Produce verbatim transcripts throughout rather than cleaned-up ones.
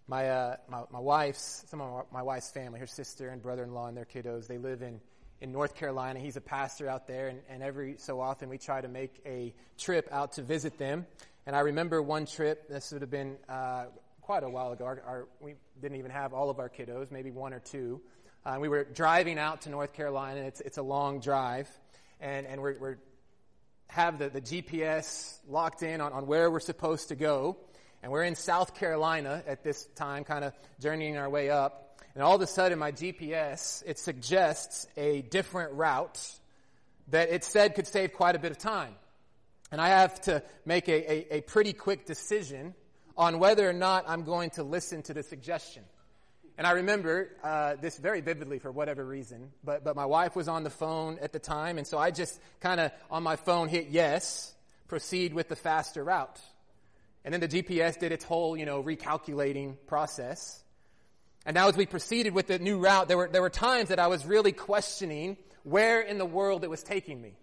My, uh, my my wife's, some of my wife's family, her sister and brother-in-law and their kiddos, they live in, in North Carolina. He's a pastor out there, and, and every so often we try to make a trip out to visit them. And I remember one trip, this would have been uh, quite a while ago. Our, our, we didn't even have all of our kiddos, maybe one or two. Uh, we were driving out to North Carolina. It's it's a long drive, and and we're, we're have the, the G P S locked in on, on where we're supposed to go. And we're in South Carolina at this time, kind of journeying our way up. And all of a sudden, my G P S, it suggests a different route that it said could save quite a bit of time. And I have to make a, a, a pretty quick decision on whether or not I'm going to listen to the suggestion. And I remember uh, this very vividly for whatever reason. But, but my wife was on the phone at the time, and so I just kind of, on my phone, hit yes, proceed with the faster route. And then the G P S did its whole, you know, recalculating process. And now as we proceeded with the new route, there were there were times that I was really questioning where in the world it was taking me.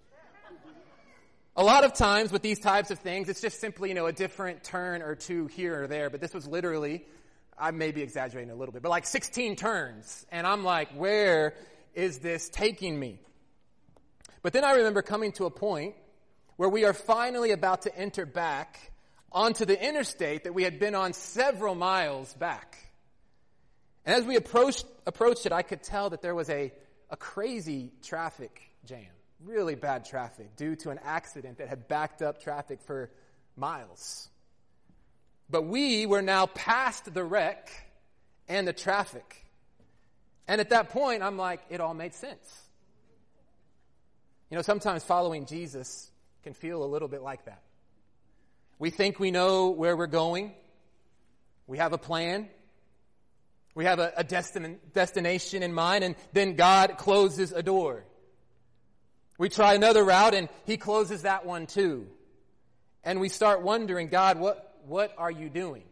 A lot of times with these types of things, it's just simply, you know, a different turn or two here or there. But this was literally, I may be exaggerating a little bit, but like sixteen turns. And I'm like, where is this taking me? But then I remember coming to a point where we are finally about to enter back onto the interstate that we had been on several miles back. And as we approached approached it, I could tell that there was a, a crazy traffic jam, really bad traffic, due to an accident that had backed up traffic for miles. But we were now past the wreck and the traffic. And at that point, I'm like, it all made sense. You know, sometimes following Jesus can feel a little bit like that. We think we know where we're going. We have a plan. We have a, a destin- destination in mind, and then God closes a door. We try another route, and He closes that one too. And we start wondering, God, what, what are you doing?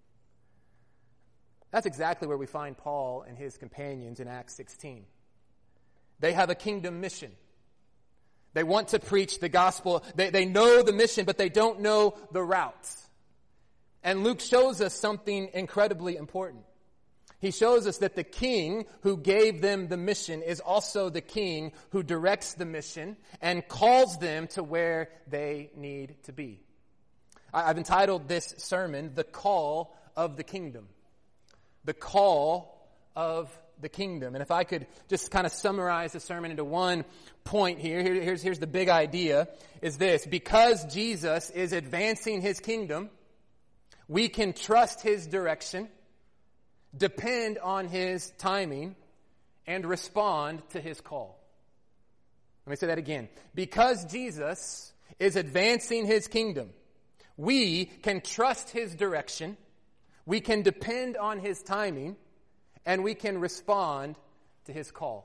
That's exactly where we find Paul and his companions in Acts sixteen. They have a kingdom mission. They want to preach the gospel. They, they know the mission, but they don't know the route. And Luke shows us something incredibly important. He shows us that the king who gave them the mission is also the king who directs the mission and calls them to where they need to be. I've entitled this sermon, The Call of the Kingdom. The Call of the Kingdom. And if I could just kind of summarize the sermon into one point here, here here's, here's the big idea, is this. Because Jesus is advancing His kingdom, we can trust His direction, depend on His timing, and respond to His call. Let me say that again. Because Jesus is advancing His kingdom, we can trust His direction, we can depend on His timing, and we can respond to His call.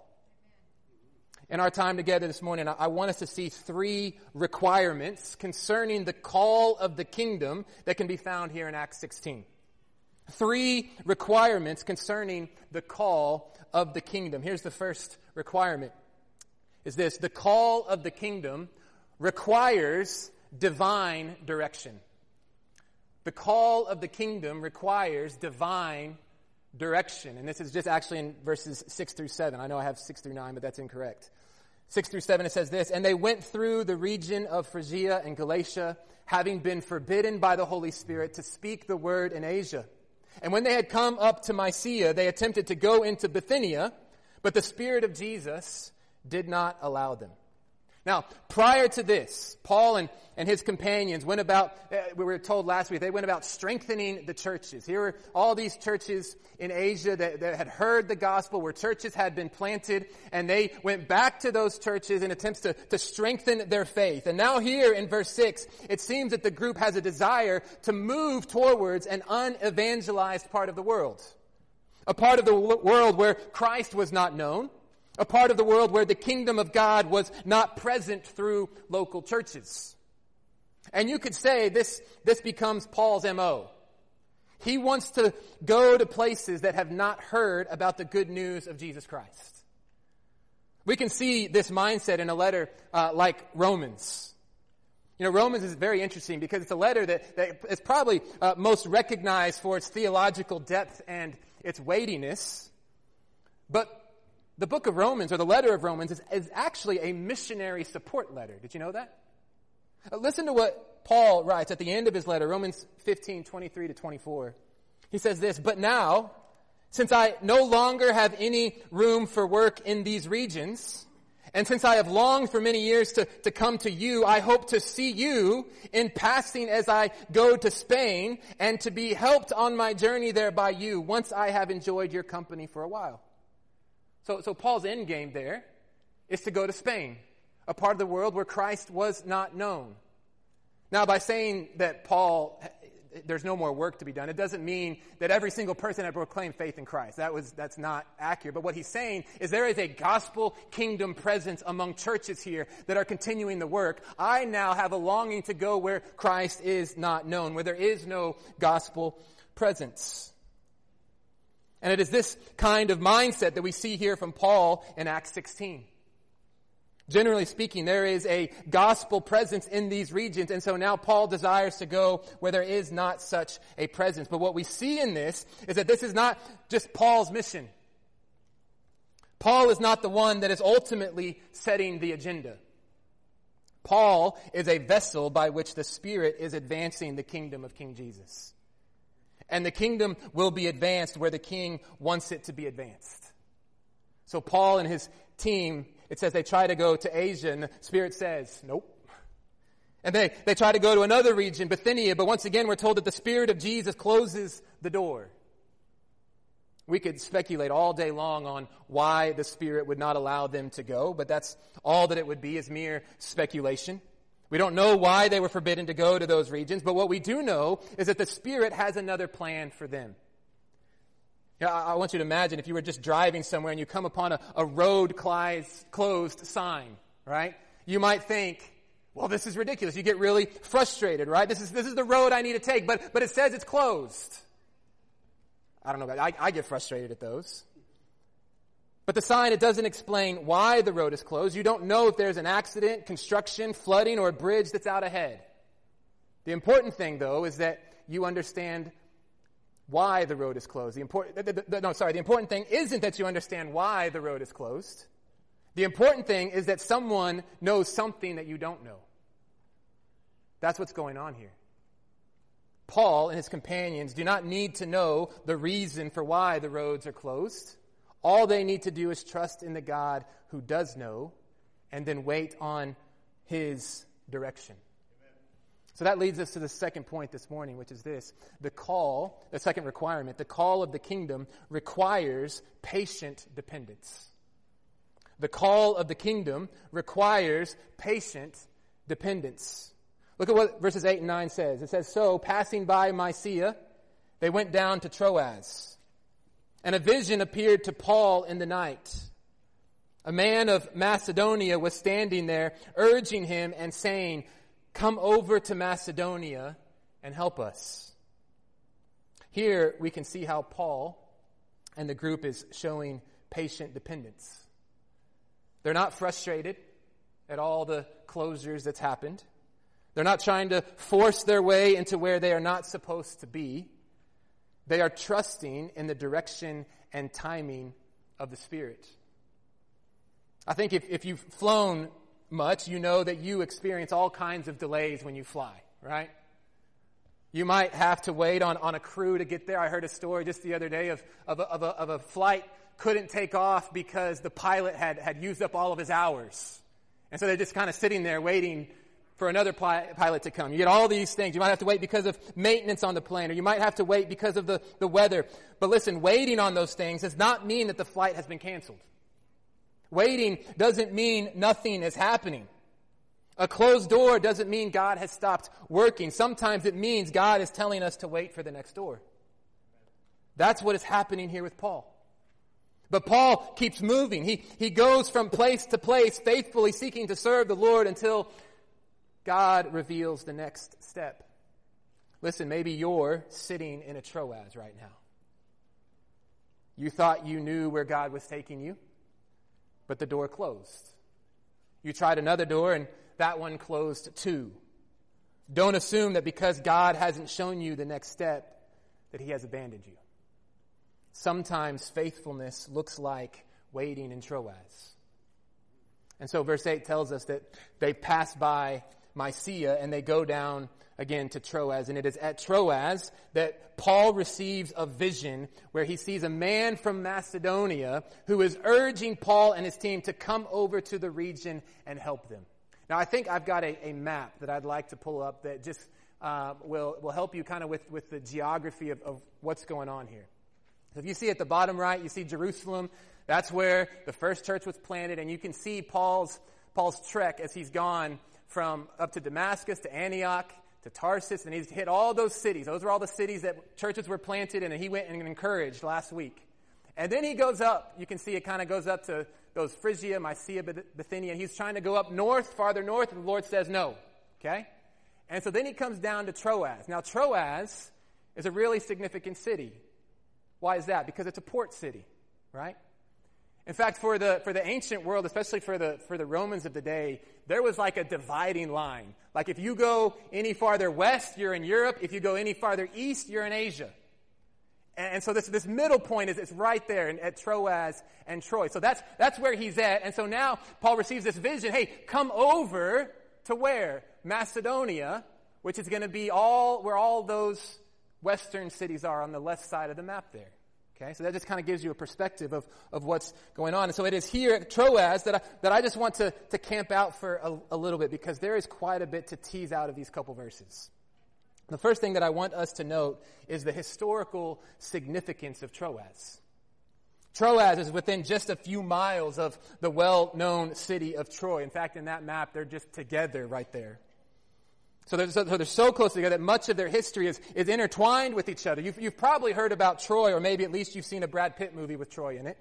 In our time together this morning, I want us to see three requirements concerning the call of the kingdom that can be found here in Acts sixteen. Three requirements concerning the call of the kingdom. Here's the first requirement, is this. The call of the kingdom requires divine direction. The call of the kingdom requires divine direction. And this is just actually in verses six through seven. I know I have six through nine, but that's incorrect. six through seven, it says this, "And they went through the region of Phrygia and Galatia, having been forbidden by the Holy Spirit to speak the word in Asia. And when they had come up to Mysia, they attempted to go into Bithynia, but the Spirit of Jesus did not allow them." Now, prior to this, Paul and, and his companions went about, uh, we were told last week, they went about strengthening the churches. Here were all these churches in Asia that, that had heard the gospel, where churches had been planted, and they went back to those churches in attempts to, to strengthen their faith. And now here in verse six, it seems that the group has a desire to move towards an unevangelized part of the world. A part of the world where Christ was not known. A part of the world where the kingdom of God was not present through local churches. And you could say this, this becomes Paul's M O. He wants to go to places that have not heard about the good news of Jesus Christ. We can see this mindset in a letter uh, like Romans. You know, Romans is very interesting because it's a letter that, that is probably uh, most recognized for its theological depth and its weightiness. But the book of Romans, or the letter of Romans, is, is actually a missionary support letter. Did you know that? Uh, listen to what Paul writes at the end of his letter, Romans fifteen, twenty-three to twenty-four. He says this, "But now, since I no longer have any room for work in these regions, and since I have longed for many years to, to come to you, I hope to see you in passing as I go to Spain, and to be helped on my journey there by you, once I have enjoyed your company for a while." So, so Paul's end game there is to go to Spain, a part of the world where Christ was not known. Now, by saying that Paul, there's no more work to be done, it doesn't mean that every single person had proclaimed faith in Christ. That was, that's not accurate. But what he's saying is there is a gospel kingdom presence among churches here that are continuing the work. I now have a longing to go where Christ is not known, where there is no gospel presence. And it is this kind of mindset that we see here from Paul in Acts sixteen. Generally speaking, there is a gospel presence in these regions, and so now Paul desires to go where there is not such a presence. But what we see in this is that this is not just Paul's mission. Paul is not the one that is ultimately setting the agenda. Paul is a vessel by which the Spirit is advancing the kingdom of King Jesus. And the kingdom will be advanced where the king wants it to be advanced. So Paul and his team, it says they try to go to Asia, and the Spirit says, nope. And they, they try to go to another region, Bithynia, but once again we're told that the Spirit of Jesus closes the door. We could speculate all day long on why the Spirit would not allow them to go, but that's all that it would be, is mere speculation. We don't know why they were forbidden to go to those regions, but what we do know is that the Spirit has another plan for them. Yeah, I want you to imagine if you were just driving somewhere and you come upon a, a road closed sign, right? You might think, well, this is ridiculous. You get really frustrated, right? This is this is the road I need to take, but but it says it's closed. I don't know about I, I get frustrated at those. But the sign, it doesn't explain why the road is closed. You don't know if there's an accident, construction, flooding, or a bridge that's out ahead. The important thing, though, is that you understand why the road is closed. The important, the, the, the, no, sorry, the important thing isn't that you understand why the road is closed. The important thing is that someone knows something that you don't know. That's what's going on here. Paul and his companions do not need to know the reason for why the roads are closed. All they need to do is trust in the God who does know, and then wait on his direction. Amen. So that leads us to the second point this morning, which is this. The call, the second requirement, the call of the kingdom requires patient dependence. The call of the kingdom requires patient dependence. Look at what verses eight and nine says. It says, "So, passing by Mysia, they went down to Troas. And a vision appeared to Paul in the night. A man of Macedonia was standing there, urging him and saying, 'Come over to Macedonia and help us.'" Here we can see how Paul and the group is showing patient dependence. They're not frustrated at all the closures that's happened. They're not trying to force their way into where they are not supposed to be. They are trusting in the direction and timing of the Spirit. I think if, if you've flown much, you know that you experience all kinds of delays when you fly, right? You might have to wait on, on a crew to get there. I heard a story just the other day of, of, a, of, a, of a flight couldn't take off because the pilot had, had used up all of his hours. And so they're just kind of sitting there waiting for another pilot to come. You get all these things. You might have to wait because of maintenance on the plane, or you might have to wait because of the, the weather. But listen, waiting on those things does not mean that the flight has been canceled. Waiting doesn't mean nothing is happening. A closed door doesn't mean God has stopped working. Sometimes it means God is telling us to wait for the next door. That's what is happening here with Paul. But Paul keeps moving. He, he goes from place to place, faithfully seeking to serve the Lord until God reveals the next step. Listen, maybe you're sitting in a Troas right now. You thought you knew where God was taking you, but the door closed. You tried another door, and that one closed too. Don't assume that because God hasn't shown you the next step, that he has abandoned you. Sometimes faithfulness looks like waiting in Troas. And so verse eight tells us that they pass by Mysia and they go down again to Troas. And it is at Troas that Paul receives a vision where he sees a man from Macedonia who is urging Paul and his team to come over to the region and help them. Now, I think I've got a, a map that I'd like to pull up that just uh, will, will help you kind of with, with the geography of, of what's going on here. So if you see at the bottom right, you see Jerusalem. That's where the first church was planted, and you can see Paul's Paul's trek as he's gone from up to Damascus, to Antioch, to Tarsus, and he's hit all those cities. Those are all the cities that churches were planted in, and he went and encouraged last week. And then he goes up. You can see it kind of goes up to those Phrygia, Mysia, Bithynia, and he's trying to go up north, farther north, and the Lord says no. Okay? And so then he comes down to Troas. Now, Troas is a really significant city. Why is that? Because it's a port city, right? In fact, for the for the ancient world, especially for the for the Romans of the day, there was like a dividing line. Like if you go any farther west, you're in Europe. If you go any farther east, you're in Asia. And, and so this this middle point is it's right there in, at Troas and Troy. So that's that's where he's at. And so now Paul receives this vision. Hey, come over to where? Macedonia, which is going to be all where all those western cities are on the left side of the map there. Okay, so that just kind of gives you a perspective of, of what's going on. And so it is here at Troas that I, that I just want to, to camp out for a, a little bit, because there is quite a bit to tease out of these couple verses. The first thing that I want us to note is the historical significance of Troas. Troas is within just a few miles of the well-known city of Troy. In fact, in that map, they're just together right there. So they're, so they're so close together that much of their history is, is intertwined with each other. You've, you've probably heard about Troy, or maybe at least you've seen a Brad Pitt movie with Troy in it.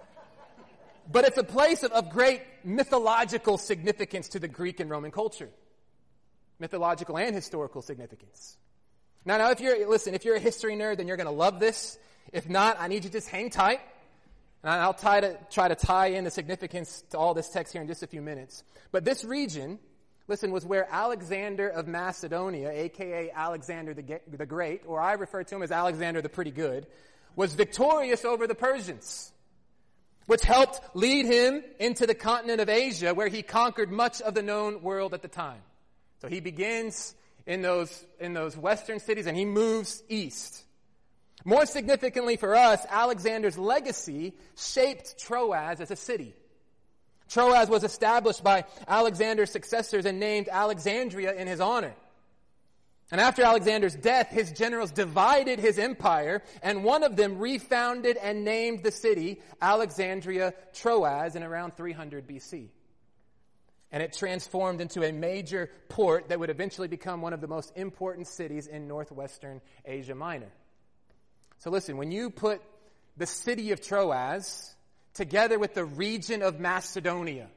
But it's a place of, of great mythological significance to the Greek and Roman culture. Mythological and historical significance. Now, now, if you're, listen, if you're a history nerd, then you're going to love this. If not, I need you to just hang tight. And I'll try to, try to tie in the significance to all this text here in just a few minutes. But this region, listen, was where Alexander of Macedonia, a k a. Alexander the, the Great, or I refer to him as Alexander the Pretty Good, was victorious over the Persians, which helped lead him into the continent of Asia, where he conquered much of the known world at the time. So he begins in those, in those western cities, and he moves east. More significantly for us, Alexander's legacy shaped Troas as a city. Troas was established by Alexander's successors and named Alexandria in his honor. And after Alexander's death, his generals divided his empire, and one of them refounded and named the city Alexandria Troas in around three hundred B C. And it transformed into a major port that would eventually become one of the most important cities in northwestern Asia Minor. So listen, when you put the city of Troas together with the region of Macedonia,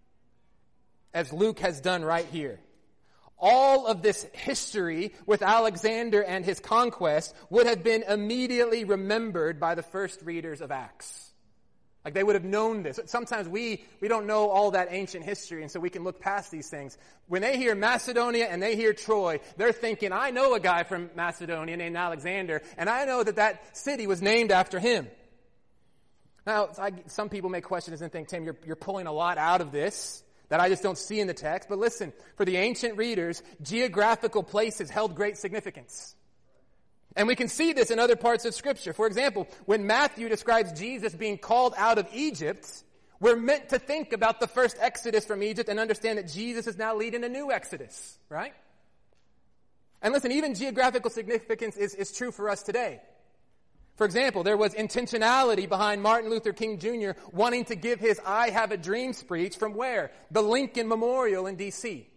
as Luke has done right here, all of this history with Alexander and his conquest would have been immediately remembered by the first readers of Acts. Like they would have known this. Sometimes we, we don't know all that ancient history, and so we can look past these things. When they hear Macedonia and they hear Troy, they're thinking, I know a guy from Macedonia named Alexander, and I know that that city was named after him. Now, I, some people may question this and think, Tim, you're, you're pulling a lot out of this that I just don't see in the text. But listen, for the ancient readers, geographical places held great significance. And we can see this in other parts of Scripture. For example, when Matthew describes Jesus being called out of Egypt, we're meant to think about the first exodus from Egypt and understand that Jesus is now leading a new exodus, right? And listen, even geographical significance is, is true for us today. For example, there was intentionality behind Martin Luther King Junior wanting to give his I Have a Dream speech from where? The Lincoln Memorial in D C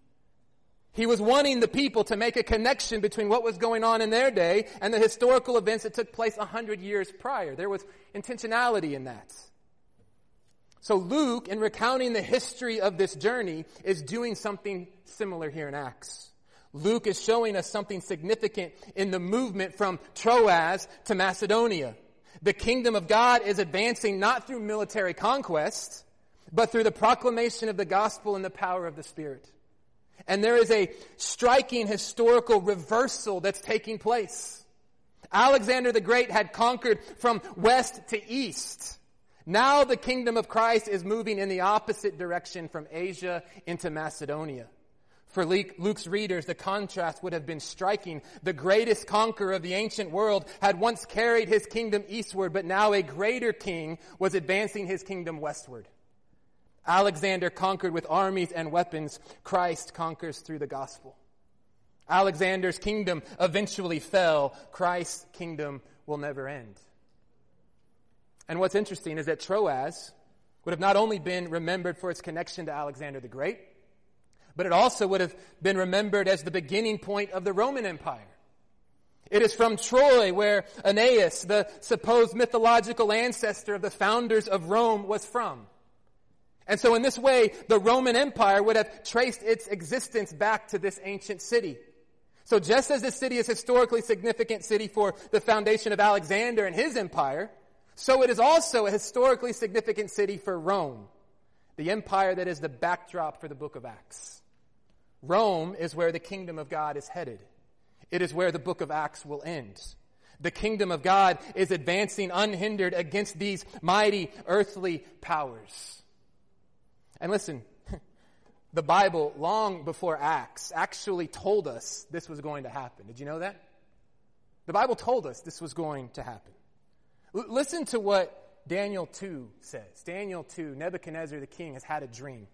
He was wanting the people to make a connection between what was going on in their day and the historical events that took place a hundred years prior. There was intentionality in that. So Luke, in recounting the history of this journey, is doing something similar here in Acts. Luke is showing us something significant in the movement from Troas to Macedonia. The kingdom of God is advancing not through military conquest, but through the proclamation of the gospel and the power of the Spirit. And there is a striking historical reversal that's taking place. Alexander the Great had conquered from west to east. Now the kingdom of Christ is moving in the opposite direction from Asia into Macedonia. For Luke's readers, the contrast would have been striking. The greatest conqueror of the ancient world had once carried his kingdom eastward, but now a greater king was advancing his kingdom westward. Alexander conquered with armies and weapons. Christ conquers through the gospel. Alexander's kingdom eventually fell. Christ's kingdom will never end. And what's interesting is that Troas would have not only been remembered for its connection to Alexander the Great, but it also would have been remembered as the beginning point of the Roman Empire. It is from Troy where Aeneas, the supposed mythological ancestor of the founders of Rome, was from. And so in this way, the Roman Empire would have traced its existence back to this ancient city. So just as this city is a historically significant city for the foundation of Alexander and his empire, so it is also a historically significant city for Rome, the empire that is the backdrop for the book of Acts. Rome is where the kingdom of God is headed. It is where the book of Acts will end. The kingdom of God is advancing unhindered against these mighty earthly powers. And listen, the Bible, long before Acts, actually told us this was going to happen. Did you know that? The Bible told us this was going to happen. L- listen to what Daniel two says. Daniel two, Nebuchadnezzar the king has had a dream.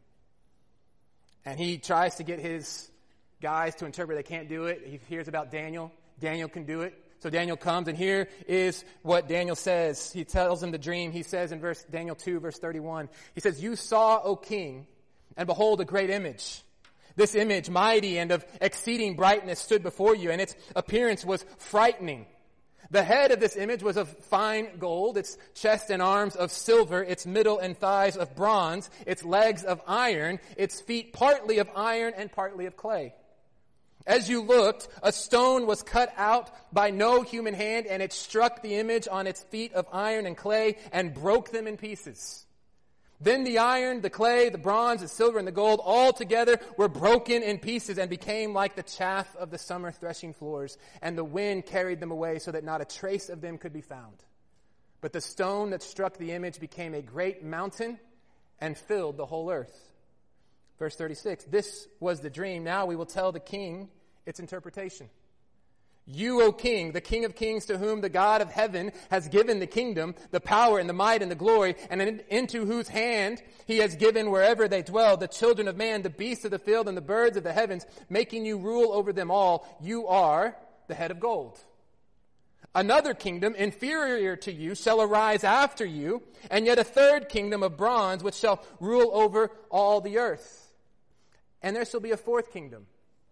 And he tries to get his guys to interpret. They can't do it. He hears about Daniel. Daniel can do it. So Daniel comes, and here is what Daniel says. He tells him the dream. He says in verse Daniel two, verse thirty-one, he says, "You saw, O king, and behold, a great image. This image, mighty and of exceeding brightness, stood before you, and its appearance was frightening. The head of this image was of fine gold, its chest and arms of silver, its middle and thighs of bronze, its legs of iron, its feet partly of iron and partly of clay. As you looked, a stone was cut out by no human hand, and it struck the image on its feet of iron and clay and broke them in pieces. Then the iron, the clay, the bronze, the silver, and the gold all together were broken in pieces and became like the chaff of the summer threshing floors, and the wind carried them away so that not a trace of them could be found. But the stone that struck the image became a great mountain and filled the whole earth." Verse thirty-six, "This was the dream. Now we will tell the king its interpretation. You, O king, the King of kings, to whom the God of heaven has given the kingdom, the power and the might and the glory, and in, into whose hand he has given wherever they dwell, the children of man, the beasts of the field, and the birds of the heavens, making you rule over them all, you are the head of gold. Another kingdom inferior to you shall arise after you, and yet a third kingdom of bronze, which shall rule over all the earth. And there shall be a fourth kingdom,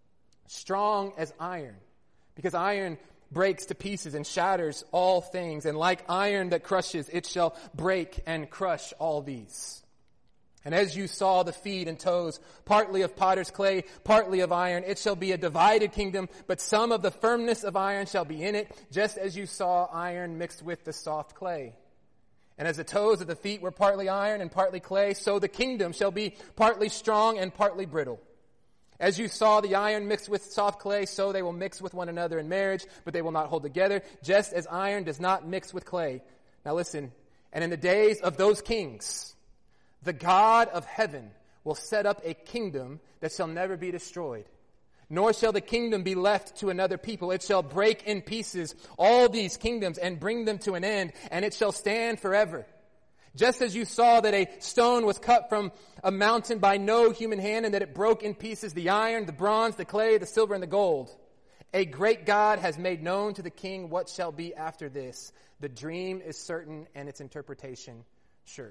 strong as iron, because iron breaks to pieces and shatters all things, and like iron that crushes, it shall break and crush all these. And as you saw the feet and toes, partly of potter's clay, partly of iron, it shall be a divided kingdom, but some of the firmness of iron shall be in it, just as you saw iron mixed with the soft clay. And as the toes of the feet were partly iron and partly clay, so the kingdom shall be partly strong and partly brittle. As you saw the iron mixed with soft clay, so they will mix with one another in marriage, but they will not hold together, just as iron does not mix with clay. Now listen, and in the days of those kings, the God of heaven will set up a kingdom that shall never be destroyed, nor shall the kingdom be left to another people. It shall break in pieces all these kingdoms and bring them to an end, and it shall stand forever. Just as you saw that a stone was cut from a mountain by no human hand, and that it broke in pieces the iron, the bronze, the clay, the silver, and the gold. A great God has made known to the king what shall be after this. The dream is certain, and its interpretation sure."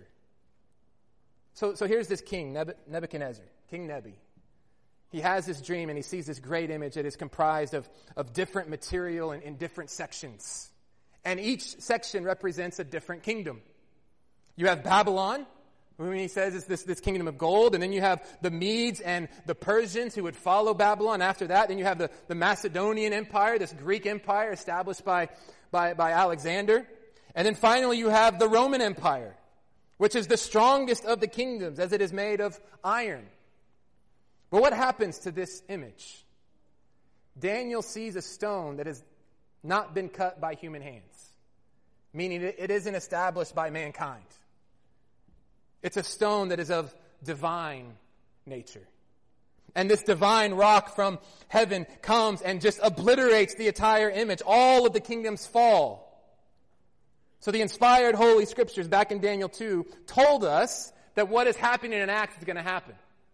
So, so here's this king, Nebuchadnezzar, King Nebi. He has this dream, and he sees this great image that is comprised of, of different material and in different sections. And each section represents a different kingdom. You have Babylon, whom he says is this, this kingdom of gold. And then you have the Medes and the Persians who would follow Babylon after that. Then you have the, the Macedonian Empire, this Greek empire established by, by, by Alexander. And then finally you have the Roman Empire, which is the strongest of the kingdoms as it is made of iron. But what happens to this image? Daniel sees a stone that has not been cut by human hands, meaning it isn't established by mankind. It's a stone that is of divine nature. And this divine rock from heaven comes and just obliterates the entire image. All of the kingdoms fall. So the inspired Holy Scriptures back in Daniel two told us that what is happening in Acts is going to happen.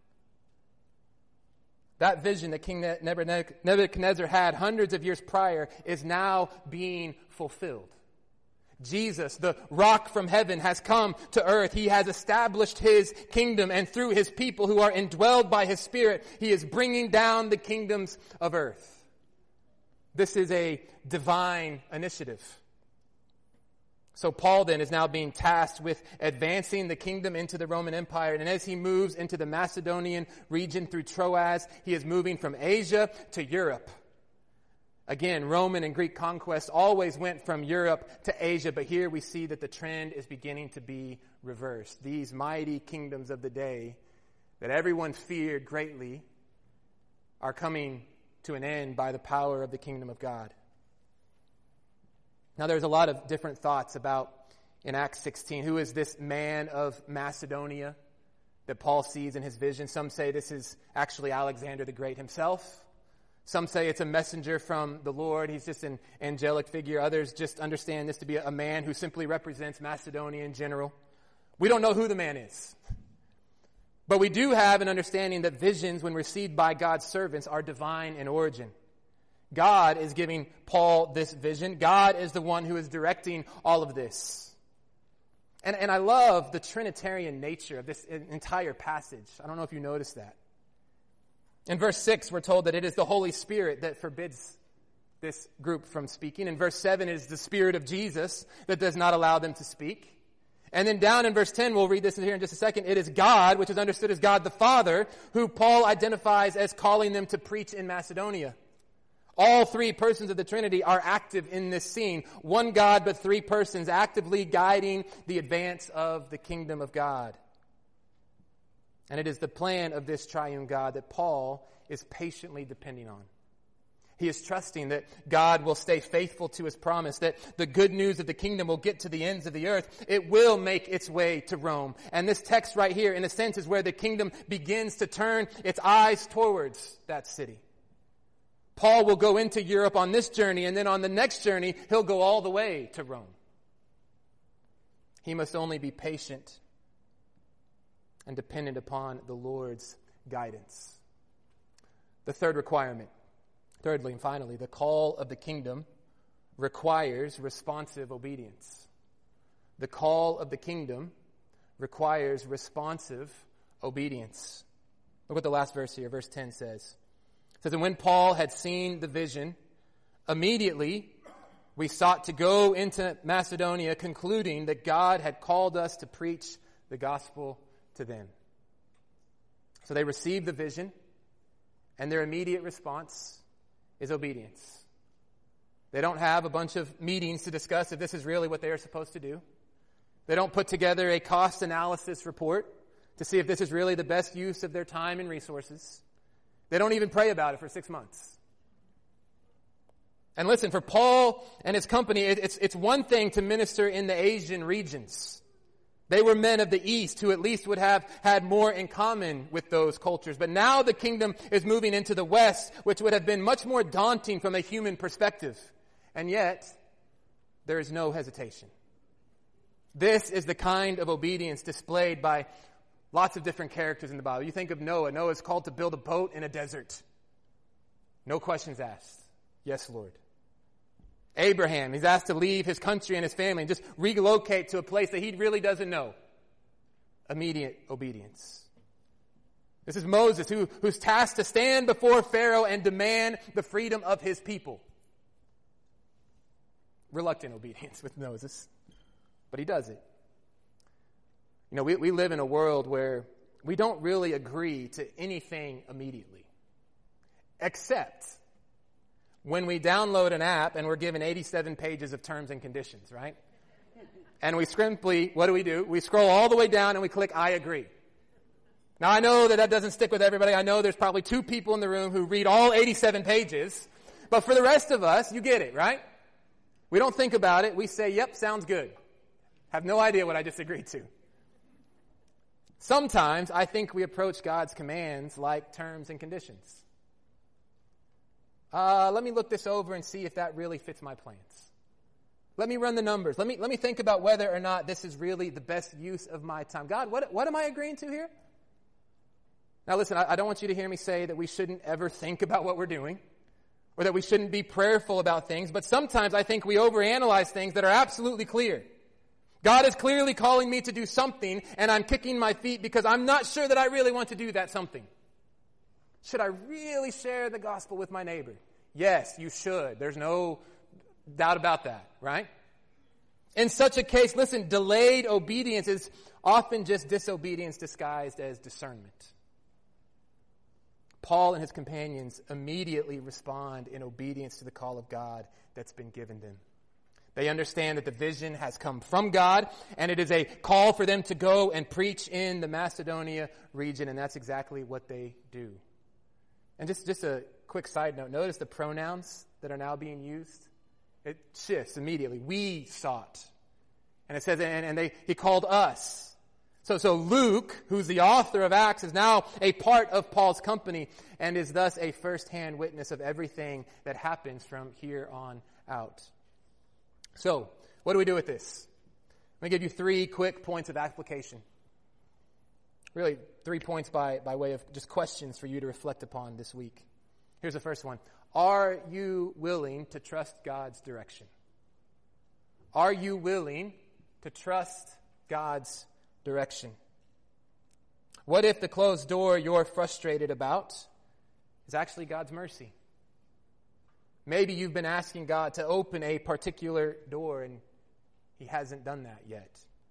That vision that King Nebuchadnezzar had hundreds of years prior is now being fulfilled. Jesus, the rock from heaven, has come to earth. He has established his kingdom, and through his people who are indwelled by his Spirit, he is bringing down the kingdoms of earth. This is a divine initiative. So Paul then is now being tasked with advancing the kingdom into the Roman Empire. And as he moves into the Macedonian region through Troas, he is moving from Asia to Europe. Again, Roman and Greek conquest always went from Europe to Asia, but here we see that the trend is beginning to be reversed. These mighty kingdoms of the day that everyone feared greatly are coming to an end by the power of the kingdom of God. Now, there's a lot of different thoughts about, in Acts sixteen, who is this man of Macedonia that Paul sees in his vision. Some say this is actually Alexander the Great himself. Some say it's a messenger from the Lord. He's just an angelic figure. Others just understand this to be a man who simply represents Macedonia in general. We don't know who the man is. But we do have an understanding that visions, when received by God's servants, are divine in origin. God is giving Paul this vision. God is the one who is directing all of this. And, and I love the Trinitarian nature of this entire passage. I don't know if you noticed that. In verse six, we're told that it is the Holy Spirit that forbids this group from speaking. In verse seven, it is the Spirit of Jesus that does not allow them to speak. And then down in verse ten, we'll read this here in just a second, it is God, which is understood as God the Father, who Paul identifies as calling them to preach in Macedonia. All three persons of the Trinity are active in this scene. One God, but three persons actively guiding the advance of the kingdom of God. And it is the plan of this triune God that Paul is patiently depending on. He is trusting that God will stay faithful to his promise, that the good news of the kingdom will get to the ends of the earth. It will make its way to Rome. And this text right here, in a sense, is where the kingdom begins to turn its eyes towards that city. Paul will go into Europe on this journey, and then on the next journey, he'll go all the way to Rome. He must only be patient and dependent upon the Lord's guidance. The third requirement, thirdly and finally, the call of the kingdom requires responsive obedience. The call of the kingdom requires responsive obedience. Look what the last verse here, verse ten says. It says, and when Paul had seen the vision, immediately we sought to go into Macedonia, concluding that God had called us to preach the gospel to them. So they receive the vision, and their immediate response is obedience. They don't have a bunch of meetings to discuss if this is really what they are supposed to do. They don't put together a cost analysis report to see if this is really the best use of their time and resources. They don't even pray about it for six months. And listen, for Paul and his company, it's, it's one thing to minister in the Asian regions. They were men of the East who at least would have had more in common with those cultures. But now the kingdom is moving into the West, which would have been much more daunting from a human perspective. And yet, there is no hesitation. This is the kind of obedience displayed by lots of different characters in the Bible. You think of Noah. Noah is called to build a boat in a desert. No questions asked. Yes, Lord. Abraham, he's asked to leave his country and his family and just relocate to a place that he really doesn't know. Immediate obedience. This is Moses, who, who's tasked to stand before Pharaoh and demand the freedom of his people. Reluctant obedience with Moses, but he does it. You know, we, we live in a world where we don't really agree to anything immediately, except when we download an app and we're given eighty-seven pages of terms and conditions, right? And we simply, what do we do? We scroll all the way down and we click, I agree. Now, I know that that doesn't stick with everybody. I know there's probably two people in the room who read all eighty-seven pages. But for the rest of us, you get it, right? We don't think about it. We say, yep, sounds good. Have no idea what I just agreed to. Sometimes I think we approach God's commands like terms and conditions. Uh, let me look this over and see if that really fits my plans. Let me run the numbers. Let me let me think about whether or not this is really the best use of my time. God, what, what am I agreeing to here? Now listen, I, I don't want you to hear me say that we shouldn't ever think about what we're doing or that we shouldn't be prayerful about things, but sometimes I think we overanalyze things that are absolutely clear. God is clearly calling me to do something, and I'm kicking my feet because I'm not sure that I really want to do that something. Should I really share the gospel with my neighbor? Yes, you should. There's no doubt about that, right? In such a case, listen, delayed obedience is often just disobedience disguised as discernment. Paul and his companions immediately respond in obedience to the call of God that's been given them. They understand that the vision has come from God, and it is a call for them to go and preach in the Macedonia region, and that's exactly what they do. And just, just a quick side note, notice the pronouns that are now being used. It shifts immediately. We sought. And it says, and, and they he called us. So, so Luke, who's the author of Acts, is now a part of Paul's company and is thus a first-hand witness of everything that happens from here on out. So, what do we do with this? Let me give you three quick points of application. Really, three points by, by way of just questions for you to reflect upon this week. Here's the first one. Are you willing to trust God's direction? Are you willing to trust God's direction? What if the closed door you're frustrated about is actually God's mercy? Maybe you've been asking God to open a particular door and He hasn't done that yet.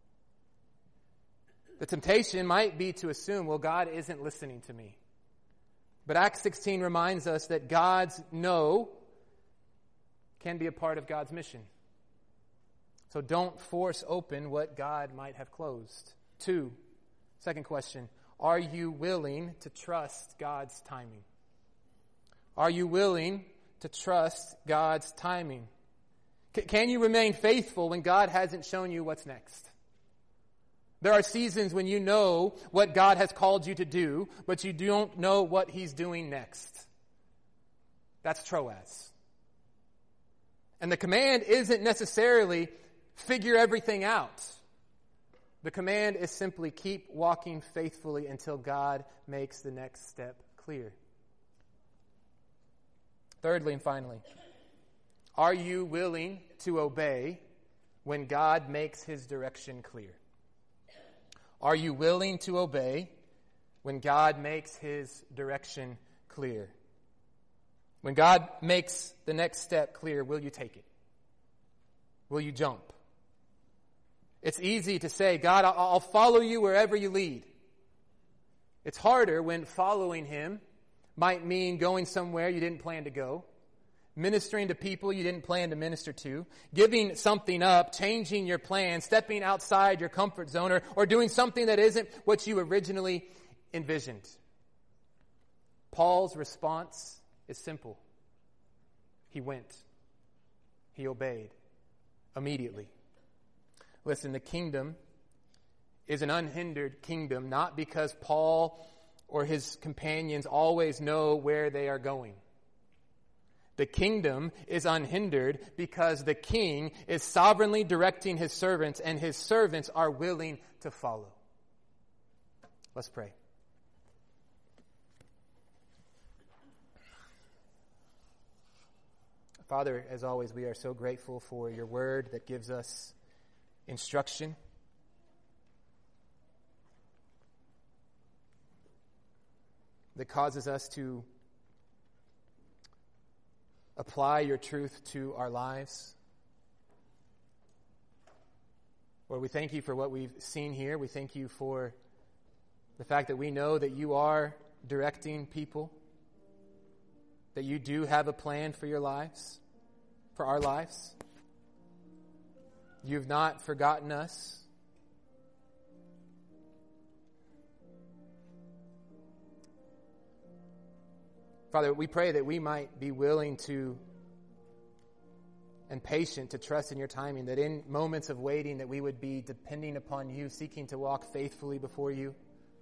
The temptation might be to assume, well, God isn't listening to me. But Acts sixteen reminds us that God's no can be a part of God's mission. So don't force open what God might have closed. Two, second question, are you willing to trust God's timing? Are you willing to trust God's timing? C- can you remain faithful when God hasn't shown you what's next? There are seasons when you know what God has called you to do, but you don't know what He's doing next. That's Troas. And the command isn't necessarily figure everything out. The command is simply keep walking faithfully until God makes the next step clear. Thirdly and finally, are you willing to obey when God makes His direction clear? Are you willing to obey when God makes His direction clear? When God makes the next step clear, will you take it? Will you jump? It's easy to say, God, I'll follow you wherever you lead. It's harder when following Him might mean going somewhere you didn't plan to go, ministering to people you didn't plan to minister to, giving something up, changing your plan, stepping outside your comfort zone, or, or doing something that isn't what you originally envisioned. Paul's response is simple. He went. He obeyed immediately. Listen, the kingdom is an unhindered kingdom, not because Paul or his companions always know where they are going. The kingdom is unhindered because the king is sovereignly directing his servants, and his servants are willing to follow. Let's pray. Father, as always, we are so grateful for your word that gives us instruction. That causes us to apply your truth to our lives. Lord, we thank you for what we've seen here. We thank you for the fact that we know that you are directing people, that you do have a plan for your lives, for our lives. You've not forgotten us. Father, we pray that we might be willing to and patient to trust in your timing, that in moments of waiting that we would be depending upon you, seeking to walk faithfully before you,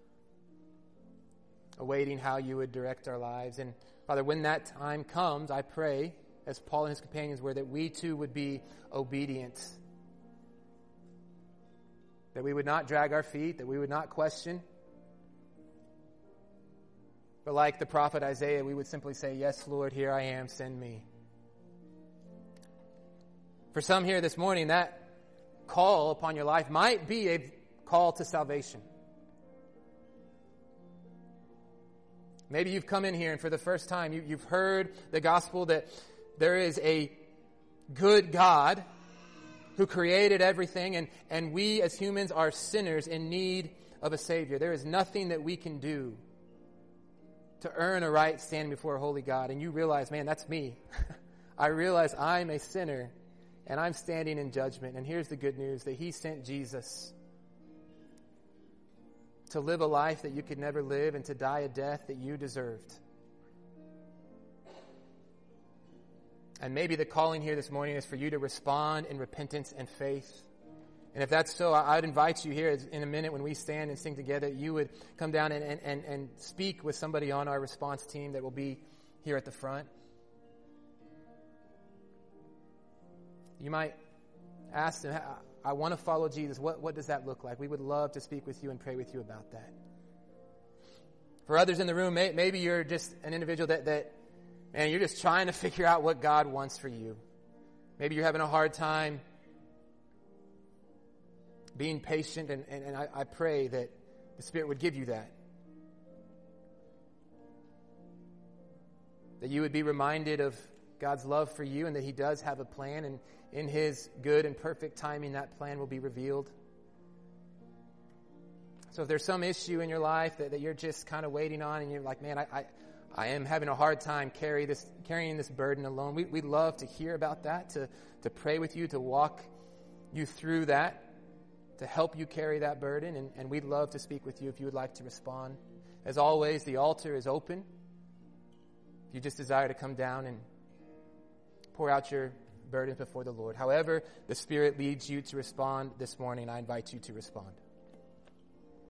awaiting how you would direct our lives. And Father, when that time comes, I pray, as Paul and his companions were, that we too would be obedient, that we would not drag our feet, that we would not question, but like the prophet Isaiah, we would simply say, yes, Lord, here I am, send me. For some here this morning, that call upon your life might be a call to salvation. Maybe you've come in here and for the first time you, you've heard the gospel that there is a good God who created everything, and, and we as humans are sinners in need of a Savior. There is nothing that we can do to earn a right standing before a holy God. And you realize, man, that's me. I realize I'm a sinner and I'm standing in judgment. And here's the good news, that he sent Jesus to live a life that you could never live and to die a death that you deserved. And maybe the calling here this morning is for you to respond in repentance and faith. And if that's so, I'd invite you here in a minute when we stand and sing together, you would come down and, and, and speak with somebody on our response team that will be here at the front. You might ask them, I want to follow Jesus. What, what does that look like? We would love to speak with you and pray with you about that. For others in the room, may, maybe you're just an individual that, that, man, you're just trying to figure out what God wants for you. Maybe you're having a hard time being patient, and, and, and I, I pray that the Spirit would give you that. That you would be reminded of God's love for you and that he does have a plan, and in his good and perfect timing, that plan will be revealed. So if there's some issue in your life that, that you're just kind of waiting on and you're like, man, I, I, I am having a hard time carry this, carrying this burden alone, we, we'd love to hear about that, to, to pray with you, to walk you through that, to help you carry that burden, and, and we'd love to speak with you if you would like to respond. As always, the altar is open. If you just desire to come down and pour out your burdens before the Lord. However the Spirit leads you to respond this morning, I invite you to respond.